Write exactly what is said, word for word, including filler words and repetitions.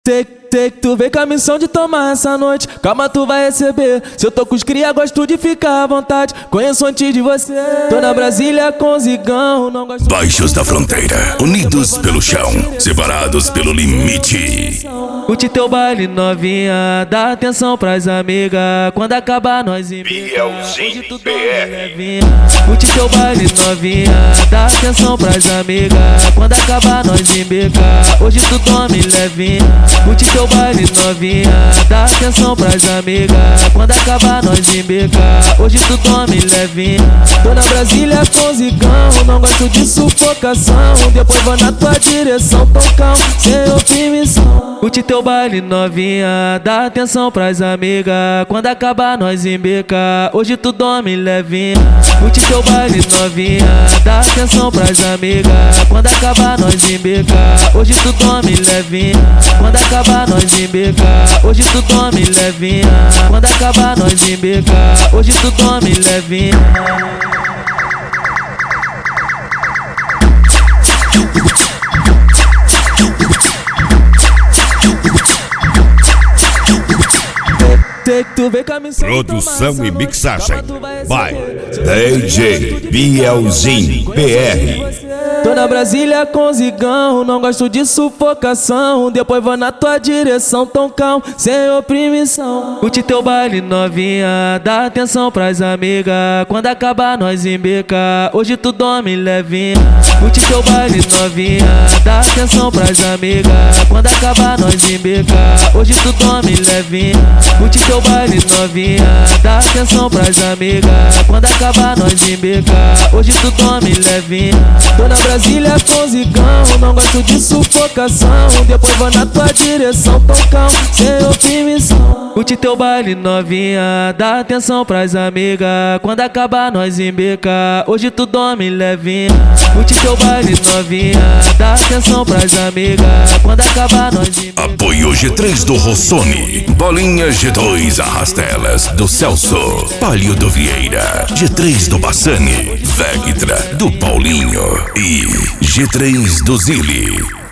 Sei que tu vem com a missão de tomar essa noite. Calma, tu vai receber. Se eu tô com os cria, gosto de ficar à vontade. Conheço antes de você. Tô na Brasília com Zigão, não gosto. Baixos da fronteira, unidos pelo chão, separados pelo limite. Curte teu baile novinha, dá atenção pras amigas. Quando acabar nós embica. Hoje tu dorme levinha. Curte teu baile novinha, dá atenção pras amigas. Quando acabar nós embica. Hoje tu dorme levinha. Curte teu baile novinha, dá atenção pras amigas. Quando acabar nós embica. Hoje tu dorme levinha. Tô na Brasília com Zigão, não gosto de sufocação. Depois vou na tua direção, tocão, sem oprimição. Curte teu baile novinha, dá atenção pras amigas. Quando acabar nós embica. Hoje tu dorme levinha. Curte teu baile novinha, dá atenção pras amigas. Quando acabar nós embica. Hoje tu dorme levinha. Quando acabar nós embica. Hoje tu dorme levinha. Quando acabar nós embica. Hoje tu dorme levinha. Produção e mixagem by D J Bielzinho P R. Tô na Brasília com Zigão, não gosto de sufocação. Depois vou na tua direção, toncão, sem oprimição. Curte teu baile novinha, dá atenção pras amigas. Quando acabar nós embica. Hoje tu dorme levinha. Curte teu baile novinha, dá atenção pras amigas. Quando acabar nós embica. Hoje tu dorme levinha. Curte teu baile novinha, dá atenção pras amigas. Quando acabar nós embica. Hoje tu dorme levinha. Tô na Brasília com Zigão, não gosto de sufocação. Depois vou na tua direção, tocão, sem oprimição. Curte teu baile novinha, dá atenção pras amigas. Quando acabar nós embica. Hoje tu dorme levinha. Curte teu baile novinha, dá atenção pras amigas. Quando acabar nós embica. Apoio G três do Rossoni, Bolinha G dois Arrastelas do Celso, Palio do Vieira, G três do Bassani, Vectra do Paulinho e G três do Zili.